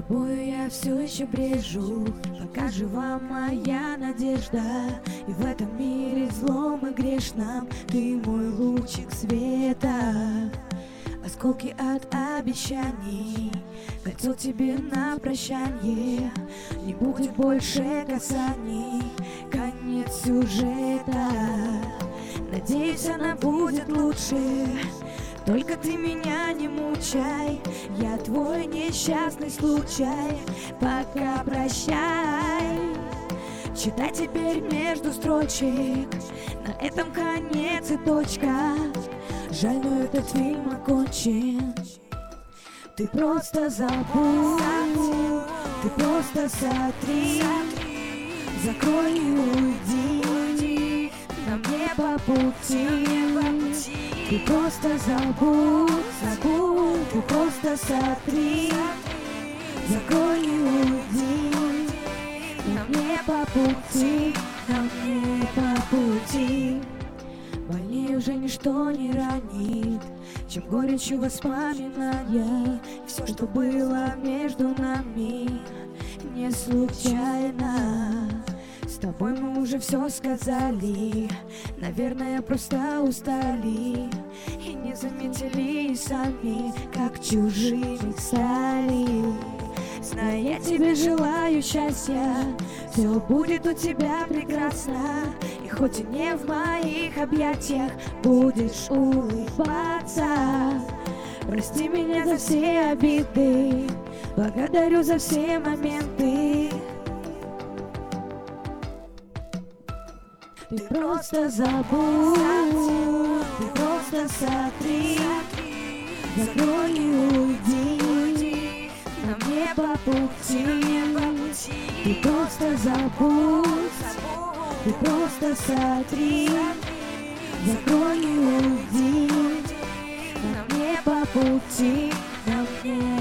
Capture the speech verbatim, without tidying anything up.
тобою я все еще брежу, пока жива моя надежда. И в этом мире злом и грешном ты мой лучик света. Осколки от обещаний, кольцо тебе на прощанье. Не будет больше касаний, конец сюжета. Надеюсь, она будет лучше, только ты меня не мучай. Я твой несчастный случай, пока прощай. Читай теперь между строчек, на этом конец и точка. Жаль, но этот фильм окончен. Ты просто забудь, ты просто сотри, закрой и уйди, нам не по пути. Ты просто забудь, забудь, ты просто сотри, закрой и уйди, нам не по пути, нам не по пути. Больнее уже ничто не ранит, чем горечью воспоминания. Все, что было между нами, не случайно. С тобой мы уже все сказали, наверное, просто устали и не заметили сами, как чужими стали. Зная, я тебе желаю счастья, все будет у тебя прекрасно. И хоть и не в моих объятиях, будешь улыбаться. Прости меня за все обиды, благодарю за все моменты. Ты просто забудь, ты просто сотри, закрой и уйди, нам не по пути. Ты просто забудь, ты просто сотри, закрой и уйди, нам не по пути, нам не